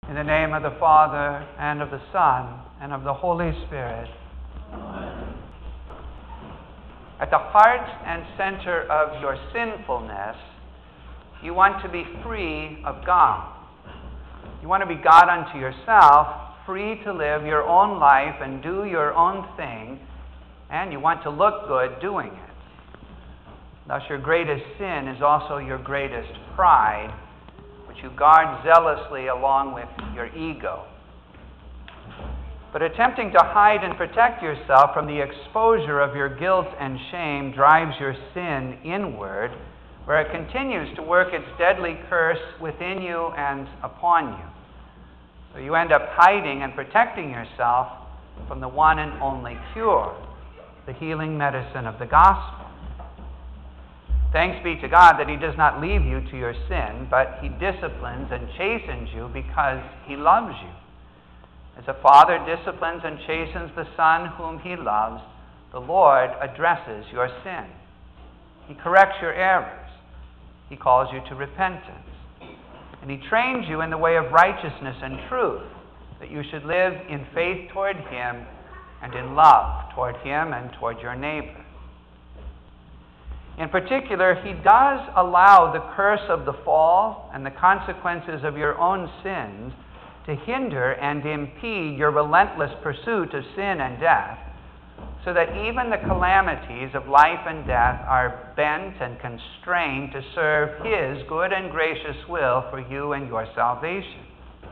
In the name of the Father, and of the Son, and of the Holy Spirit. Amen. At the heart and center of your sinfulness, you want to be free of God. You want to be God unto yourself, free to live your own life and do your own thing, and you want to look good doing it. Thus, your greatest sin is also your greatest pride, which you guard zealously along with your ego. But attempting to hide and protect yourself from the exposure of your guilt and shame drives your sin inward, where it continues to work its deadly curse within you and upon you. So you end up hiding and protecting yourself from the one and only cure, the healing medicine of the gospel. Thanks be to God that He does not leave you to your sin, but He disciplines and chastens you because He loves you. As a father disciplines and chastens the son whom he loves, the Lord addresses your sin. He corrects your errors. He calls you to repentance. And He trains you in the way of righteousness and truth, that you should live in faith toward Him and in love toward Him and toward your neighbor. In particular, He does allow the curse of the fall and the consequences of your own sins to hinder and impede your relentless pursuit of sin and death, so that even the calamities of life and death are bent and constrained to serve His good and gracious will for you and your salvation.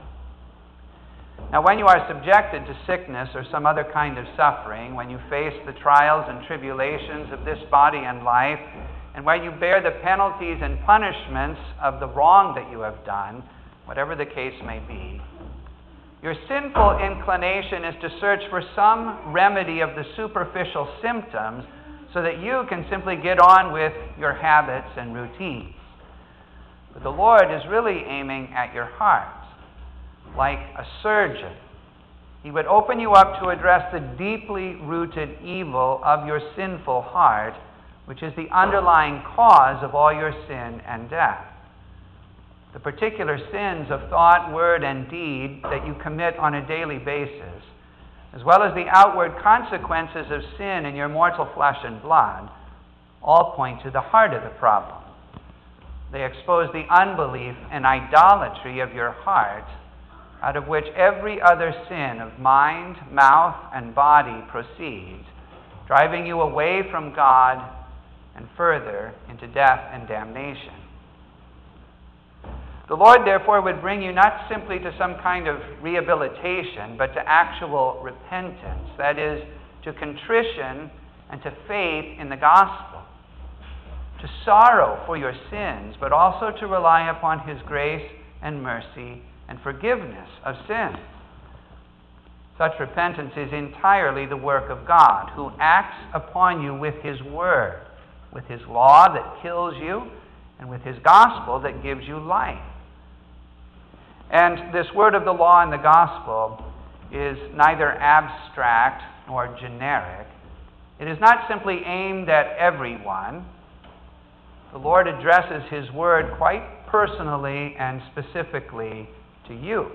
Now, when you are subjected to sickness or some other kind of suffering, when you face the trials and tribulations of this body and life, and when you bear the penalties and punishments of the wrong that you have done, whatever the case may be, your sinful inclination is to search for some remedy of the superficial symptoms so that you can simply get on with your habits and routines. But the Lord is really aiming at your heart. Like a surgeon, He would open you up to address the deeply rooted evil of your sinful heart, which is the underlying cause of all your sin and death. The particular sins of thought, word, and deed that you commit on a daily basis, as well as the outward consequences of sin in your mortal flesh and blood, all point to the heart of the problem. They expose the unbelief and idolatry of your heart, out of which every other sin of mind, mouth, and body proceeds, driving you away from God and further into death and damnation. The Lord, therefore, would bring you not simply to some kind of rehabilitation, but to actual repentance, that is, to contrition and to faith in the gospel, to sorrow for your sins, but also to rely upon His grace and mercy and forgiveness of sin. Such repentance is entirely the work of God, who acts upon you with His word, with His law that kills you, and with His gospel that gives you life. And this word of the law and the gospel is neither abstract nor generic. It is not simply aimed at everyone. The Lord addresses His word quite personally and specifically to you.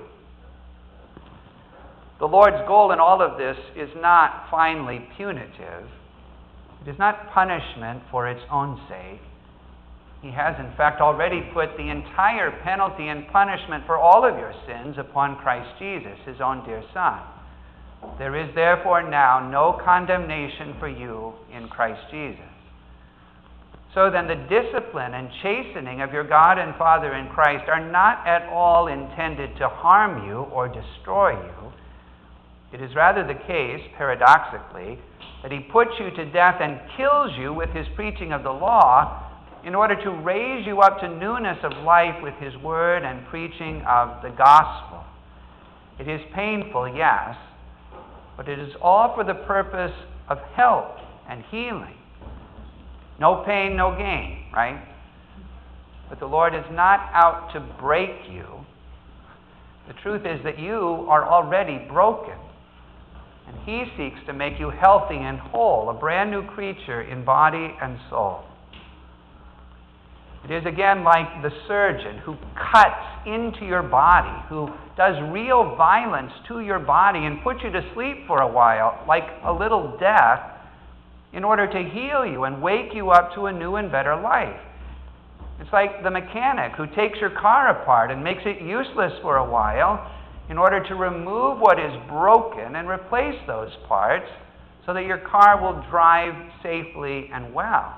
The Lord's goal in all of this is not finally punitive. It is not punishment for its own sake. He has, in fact, already put the entire penalty and punishment for all of your sins upon Christ Jesus, His own dear Son. There is therefore now no condemnation for you in Christ Jesus. So then, the discipline and chastening of your God and Father in Christ are not at all intended to harm you or destroy you. It is rather the case, paradoxically, that He puts you to death and kills you with His preaching of the law in order to raise you up to newness of life with His word and preaching of the gospel. It is painful, yes, but it is all for the purpose of help and healing. No pain, no gain, right? But the Lord is not out to break you. The truth is that you are already broken. And He seeks to make you healthy and whole, a brand new creature in body and soul. It is again like the surgeon who cuts into your body, who does real violence to your body and puts you to sleep for a while, like a little death, in order to heal you and wake you up to a new and better life. It's like the mechanic who takes your car apart and makes it useless for a while in order to remove what is broken and replace those parts so that your car will drive safely and well.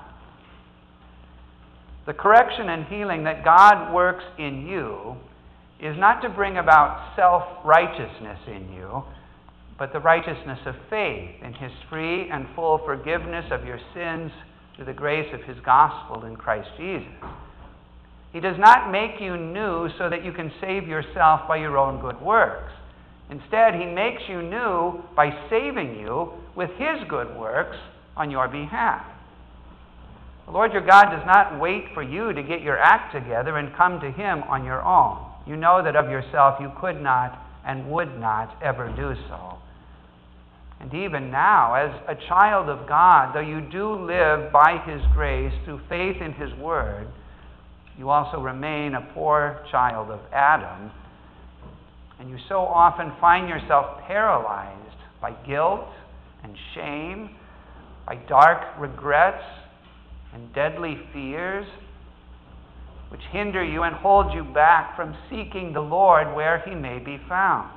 The correction and healing that God works in you is not to bring about self-righteousness in you, but the righteousness of faith in His free and full forgiveness of your sins through the grace of His gospel in Christ Jesus. He does not make you new so that you can save yourself by your own good works. Instead, He makes you new by saving you with His good works on your behalf. The Lord your God does not wait for you to get your act together and come to Him on your own. You know that of yourself you could not and would not ever do so. And even now, as a child of God, though you do live by His grace through faith in His Word, you also remain a poor child of Adam. And you so often find yourself paralyzed by guilt and shame, by dark regrets and deadly fears, which hinder you and hold you back from seeking the Lord where He may be found.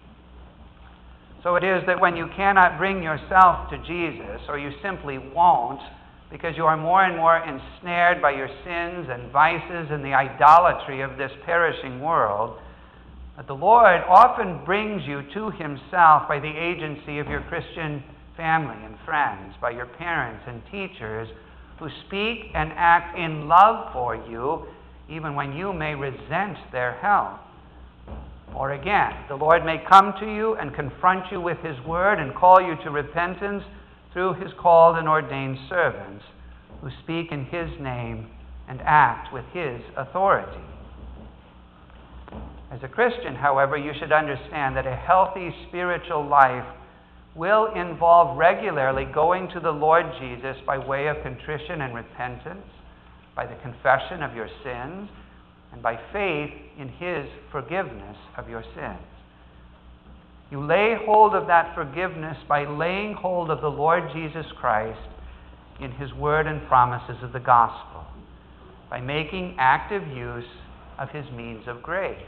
So it is that when you cannot bring yourself to Jesus, or you simply won't, because you are more and more ensnared by your sins and vices and the idolatry of this perishing world, that the Lord often brings you to Himself by the agency of your Christian family and friends, by your parents and teachers who speak and act in love for you, even when you may resent their help. Or again, the Lord may come to you and confront you with His word and call you to repentance through His called and ordained servants who speak in His name and act with His authority. As a Christian, however, you should understand that a healthy spiritual life will involve regularly going to the Lord Jesus by way of contrition and repentance, by the confession of your sins, and by faith in His forgiveness of your sins. You lay hold of that forgiveness by laying hold of the Lord Jesus Christ in His word and promises of the gospel, by making active use of His means of grace.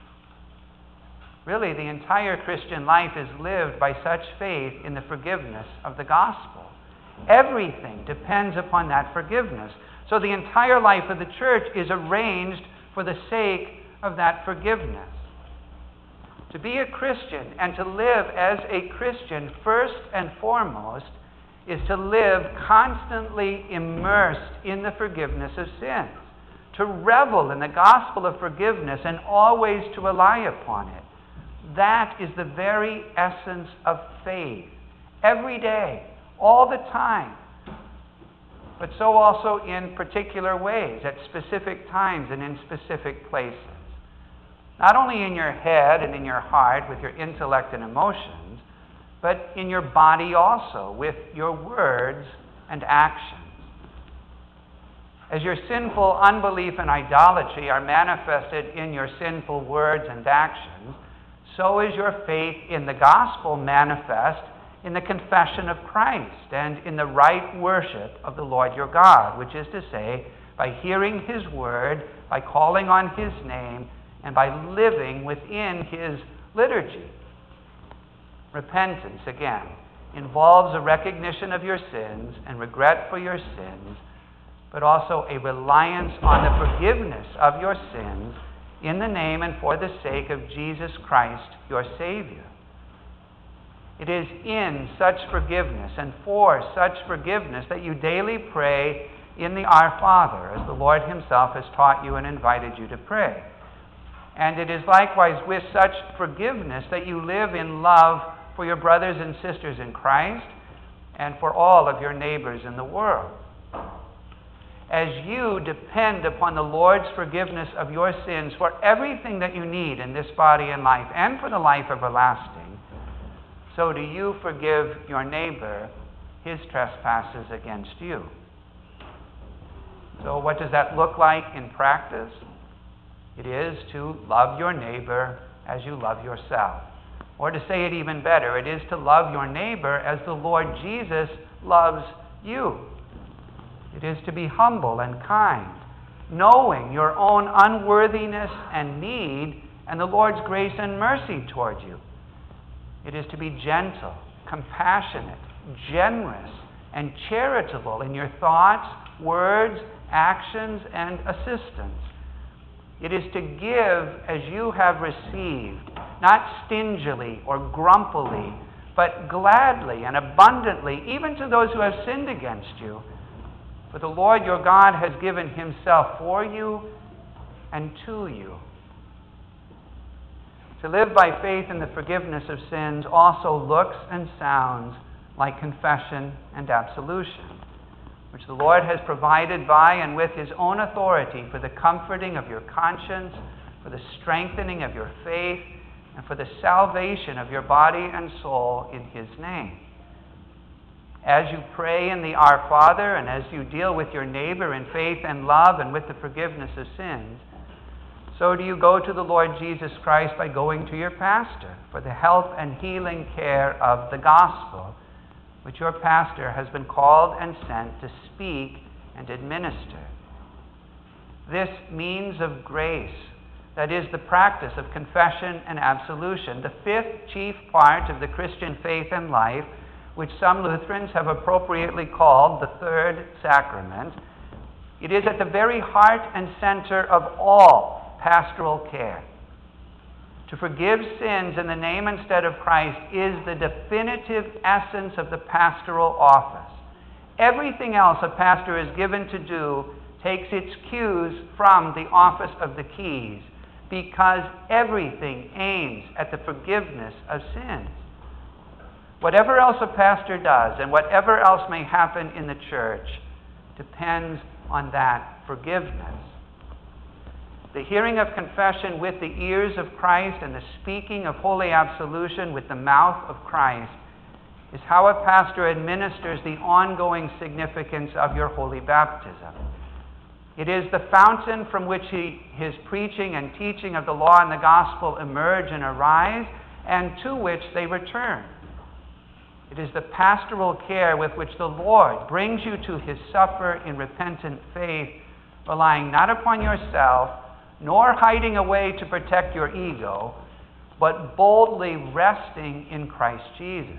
Really, the entire Christian life is lived by such faith in the forgiveness of the gospel. Everything depends upon that forgiveness. So the entire life of the church is arranged for the sake of that forgiveness. To be a Christian and to live as a Christian, first and foremost, is to live constantly immersed in the forgiveness of sins, to revel in the gospel of forgiveness and always to rely upon it. That is the very essence of faith. Every day, all the time. But so also in particular ways, at specific times and in specific places. Not only in your head and in your heart with your intellect and emotions, but in your body also with your words and actions. As your sinful unbelief and idolatry are manifested in your sinful words and actions, so is your faith in the gospel manifest in the confession of Christ and in the right worship of the Lord your God, which is to say, by hearing His word, by calling on His name, and by living within His liturgy. Repentance, again, involves a recognition of your sins and regret for your sins, but also a reliance on the forgiveness of your sins in the name and for the sake of Jesus Christ, your Savior. It is in such forgiveness and for such forgiveness that you daily pray in the Our Father, as the Lord Himself has taught you and invited you to pray. And it is likewise with such forgiveness that you live in love for your brothers and sisters in Christ and for all of your neighbors in the world. As you depend upon the Lord's forgiveness of your sins for everything that you need in this body and life and for the life everlasting, so do you forgive your neighbor his trespasses against you. So what does that look like in practice? It is to love your neighbor as you love yourself. Or to say it even better, it is to love your neighbor as the Lord Jesus loves you. It is to be humble and kind, knowing your own unworthiness and need and the Lord's grace and mercy toward you. It is to be gentle, compassionate, generous, and charitable in your thoughts, words, actions, and assistance. It is to give as you have received, not stingily or grumpily, but gladly and abundantly, even to those who have sinned against you. For the Lord your God has given himself for you and to you. To live by faith in the forgiveness of sins also looks and sounds like confession and absolution, which the Lord has provided by and with his own authority for the comforting of your conscience, for the strengthening of your faith, and for the salvation of your body and soul in his name. As you pray in the Our Father, and as you deal with your neighbor in faith and love and with the forgiveness of sins, so do you go to the Lord Jesus Christ by going to your pastor for the health and healing care of the gospel, which your pastor has been called and sent to speak and administer. This means of grace, that is the practice of confession and absolution, the fifth chief part of the Christian faith and life, which some Lutherans have appropriately called the third sacrament. It is at the very heart and center of all pastoral care. To forgive sins in the name instead of Christ is the definitive essence of the pastoral office. Everything else a pastor is given to do takes its cues from the office of the keys, because everything aims at the forgiveness of sins. Whatever else a pastor does and whatever else may happen in the church depends on that forgiveness. The hearing of confession with the ears of Christ and the speaking of holy absolution with the mouth of Christ is how a pastor administers the ongoing significance of your holy baptism. It is the fountain from which his preaching and teaching of the law and the gospel emerge and arise, and to which they return. It is the pastoral care with which the Lord brings you to his supper in repentant faith, relying not upon yourself, nor hiding away to protect your ego, but boldly resting in Christ Jesus.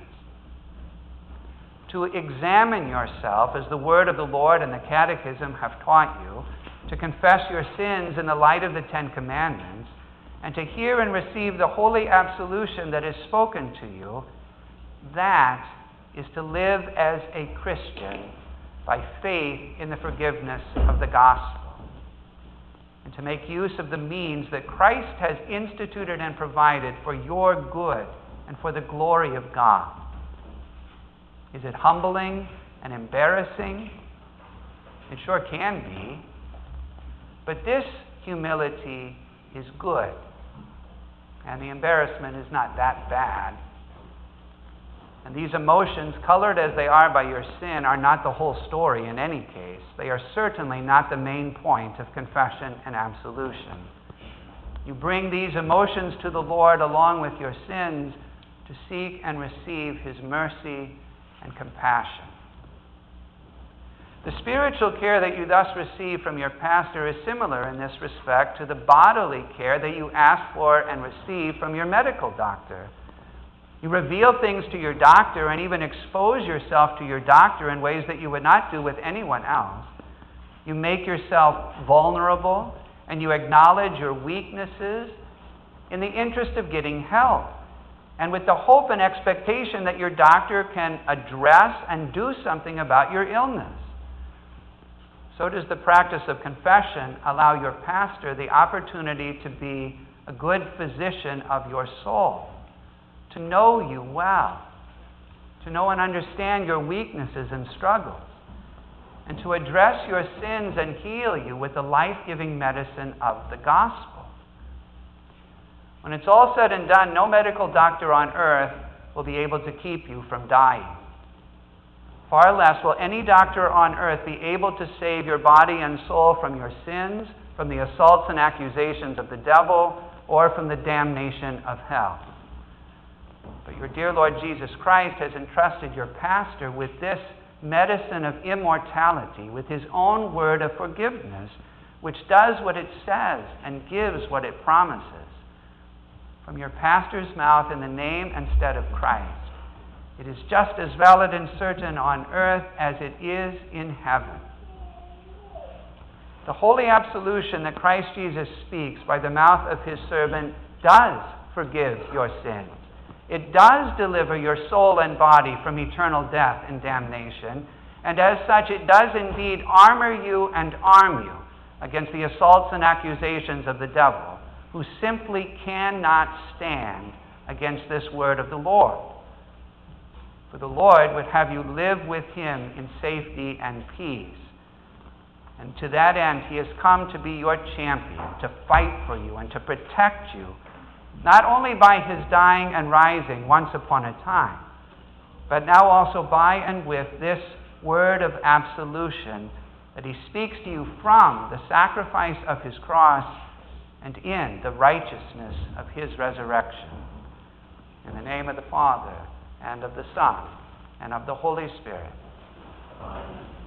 To examine yourself, as the word of the Lord and the Catechism have taught you, to confess your sins in the light of the Ten Commandments, and to hear and receive the holy absolution that is spoken to you, that is to live as a Christian by faith in the forgiveness of the gospel, and to make use of the means that Christ has instituted and provided for your good and for the glory of God. Is it humbling and embarrassing? It sure can be. But this humility is good, and the embarrassment is not that bad. And these emotions, colored as they are by your sin, are not the whole story in any case. They are certainly not the main point of confession and absolution. You bring these emotions to the Lord along with your sins to seek and receive his mercy and compassion. The spiritual care that you thus receive from your pastor is similar in this respect to the bodily care that you ask for and receive from your medical doctor. You reveal things to your doctor and even expose yourself to your doctor in ways that you would not do with anyone else. You make yourself vulnerable and you acknowledge your weaknesses in the interest of getting help, and with the hope and expectation that your doctor can address and do something about your illness. So does the practice of confession allow your pastor the opportunity to be a good physician of your soul, to know you well, to know and understand your weaknesses and struggles, and to address your sins and heal you with the life-giving medicine of the gospel. When it's all said and done, no medical doctor on earth will be able to keep you from dying. Far less will any doctor on earth be able to save your body and soul from your sins, from the assaults and accusations of the devil, or from the damnation of hell. But your dear Lord Jesus Christ has entrusted your pastor with this medicine of immortality, with his own word of forgiveness, which does what it says and gives what it promises. From your pastor's mouth, in the name and stead of Christ, it is just as valid and certain on earth as it is in heaven. The holy absolution that Christ Jesus speaks by the mouth of his servant does forgive your sins. It does deliver your soul and body from eternal death and damnation, and as such it does indeed armor you and arm you against the assaults and accusations of the devil, who simply cannot stand against this word of the Lord. For the Lord would have you live with him in safety and peace. And to that end, he has come to be your champion, to fight for you and to protect you, not only by his dying and rising once upon a time, but now also by and with this word of absolution that he speaks to you from the sacrifice of his cross and in the righteousness of his resurrection. In the name of the Father, and of the Son, and of the Holy Spirit. Amen.